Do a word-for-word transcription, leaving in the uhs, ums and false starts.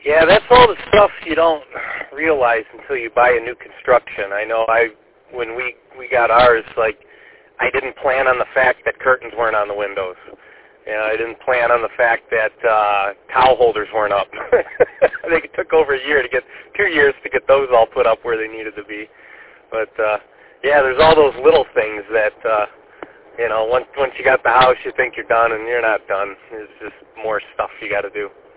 Yeah, that's all the stuff you don't realize until you buy a new construction. I know I, when we, we got ours, like, I didn't plan on the fact that curtains weren't on the windows. You know, I didn't plan on the fact that uh, towel holders weren't up. I think it took over a year to get, two years to get those all put up where they needed to be. But, uh, yeah, there's all those little things that, uh, you know, once, once you got the house, you think you're done, and you're not done. There's just more stuff you got to do.